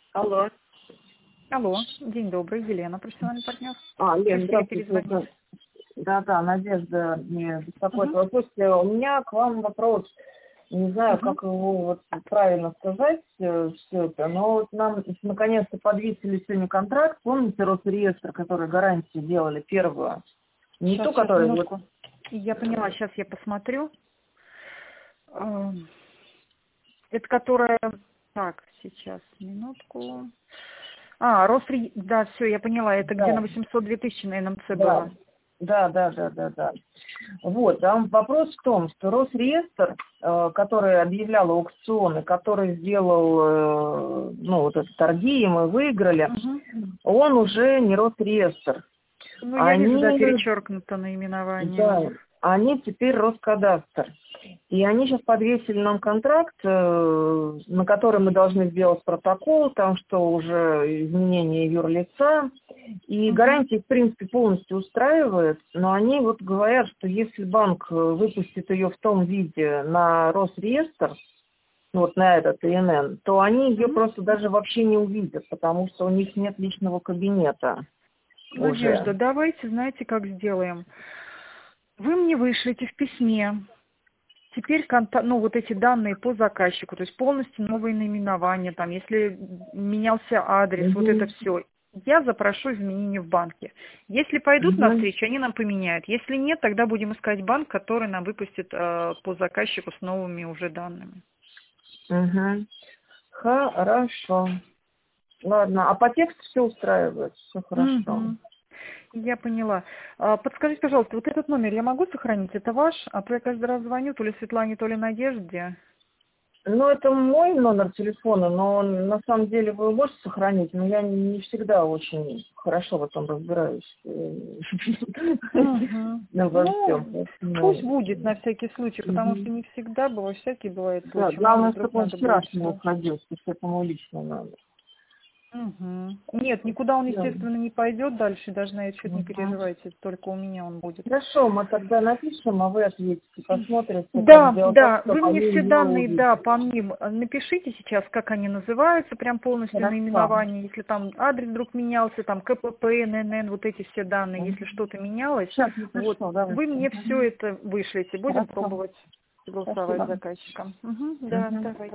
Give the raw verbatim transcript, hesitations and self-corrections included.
Алло. Алло, день добрый, Елена, профессиональный партнер. А, Лен, Просили здравствуйте. перезвонить. Да, да, Надежда мне беспокоит. Угу. Слушайте, у меня к вам вопрос. Не знаю, Угу. как его вот правильно сказать все это, но вот нам наконец-то подвесили сегодня контракт. Помните Росреестр, который гарантию делали первую? Не Сейчас, ту, сейчас, которая вот... минутку. Я поняла, сейчас я посмотрю. Эм, Это которая... Так, сейчас, минутку. А, Росре... Да, все, я поняла. Это где на Да, восемьсот две тысячи на эн эм цэ да, было. да, да, да, да, да. Вот, там вопрос в том, что Росреестр, э, который объявлял аукционы, который сделал, э, ну, вот это торги, и мы выиграли, Угу. он уже не Росреестр. Ну, я вижу, да, Они, перечеркнуто наименование у да, них. они теперь Роскадастр. И они сейчас подвесили нам контракт, э, на который мы должны сделать протокол, там что уже изменение юрлица. И Угу. гарантия, в принципе, полностью устраивает, но они вот говорят, что если банк э, выпустит ее в том виде на Росреестр, ну, вот на этот и эн эн, то они ее Угу. просто даже вообще не увидят, потому что у них нет личного кабинета Надежда, уже. давайте, знаете, как сделаем. Вы мне вышлите в письме теперь конта- ну, вот эти данные по заказчику, то есть полностью новые наименования, там, если менялся адрес, вот это Мгм. все. Я запрошу изменения в банке. Если пойдут Мгм. навстречу, они нам поменяют. Если нет, тогда будем искать банк, который нам выпустит э, по заказчику с новыми уже данными. Мгм. Хорошо. Ладно, а по тексту все устраивает, все хорошо. Угу. Я поняла. А, Подскажите, пожалуйста, вот этот номер я могу сохранить? Это ваш? А то я каждый раз звоню то ли Светлане, то ли Надежде. Ну, это мой номер телефона, но он, на самом деле вы можете сохранить, но я не, не всегда очень хорошо в этом разбираюсь. э, Угу. ну, Во всем. Ну, пусть будет на всякий случай, потому что не всегда бывает, всякие бывают Да, случаи. Мало ли главное, вдруг чтобы он надо будет вчерашнего что. уходил, то есть это мой личный номер. Угу. Нет, никуда он, Да. естественно, не пойдет дальше, даже на этот счет не Мгм. переживайте, только у меня он будет. Хорошо, мы тогда напишем, а вы ответите, посмотрите, как Да, сделать так, да, вы чтобы мне они все ее данные, да, увидели. по ним э, напишите сейчас, как они называются, прям полностью Хорошо. наименование, если там адрес вдруг менялся, там ка пэ пэ, эн эн эн, вот эти все данные, если Мгм. что-то менялось, Сейчас вот, напишу, давайте. вы мне все Мгм. это вышлите, будем Хорошо. пробовать согласовать с Спасибо. заказчиком. Угу, да, Мгм. давай.